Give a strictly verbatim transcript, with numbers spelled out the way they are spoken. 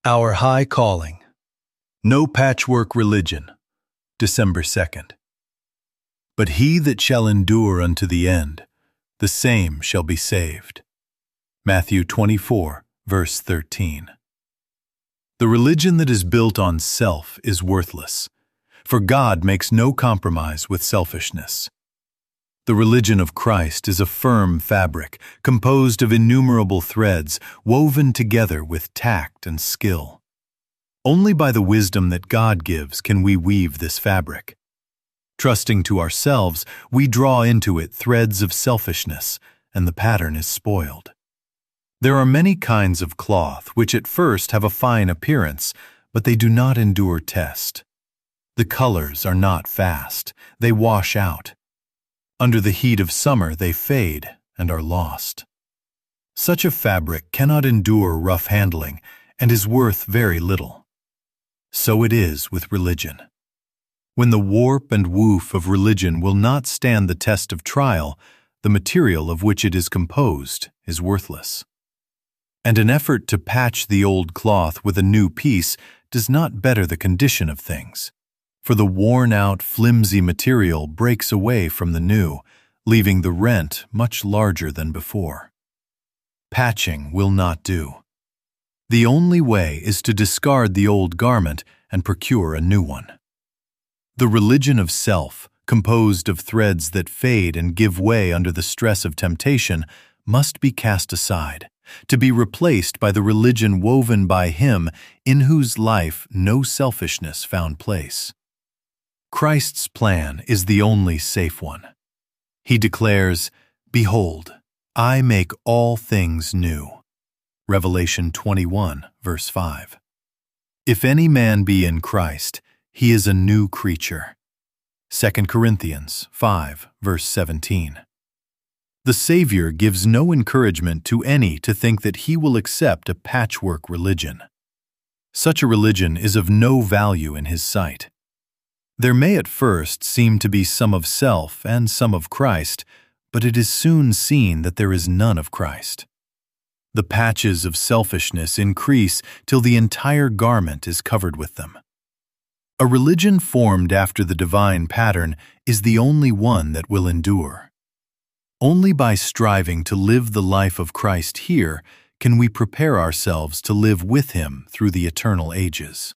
Our High Calling. No Patchwork Religion, December second. But he that shall endure unto the end, the same shall be saved. Matthew twenty-four, verse thirteen. The religion that is built on self is worthless, for God makes no compromise with selfishness. The religion of Christ is a firm fabric composed of innumerable threads woven together with tact and skill. Only by the wisdom that God gives can we weave this fabric. Trusting to ourselves, we draw into it threads of selfishness, and the pattern is spoiled. There are many kinds of cloth which at first have a fine appearance, but they do not endure test. The colors are not fast, they wash out. Under the heat of summer they fade and are lost. Such a fabric cannot endure rough handling and is worth very little. So it is with religion. When the warp and woof of religion will not stand the test of trial, the material of which it is composed is worthless. And an effort to patch the old cloth with a new piece does not better the condition of things, for the worn-out, flimsy material breaks away from the new, leaving the rent much larger than before. Patching will not do. The only way is to discard the old garment and procure a new one. The religion of self, composed of threads that fade and give way under the stress of temptation, must be cast aside, to be replaced by the religion woven by Him in whose life no selfishness found place. Christ's plan is the only safe one. He declares, "Behold, I make all things new." Revelation twenty-one, verse five. If any man be in Christ, he is a new creature. Second Corinthians five, verse seventeen. The Savior gives no encouragement to any to think that he will accept a patchwork religion. Such a religion is of no value in His sight. There may at first seem to be some of self and some of Christ, but it is soon seen that there is none of Christ. The patches of selfishness increase till the entire garment is covered with them. A religion formed after the divine pattern is the only one that will endure. Only by striving to live the life of Christ here can we prepare ourselves to live with Him through the eternal ages.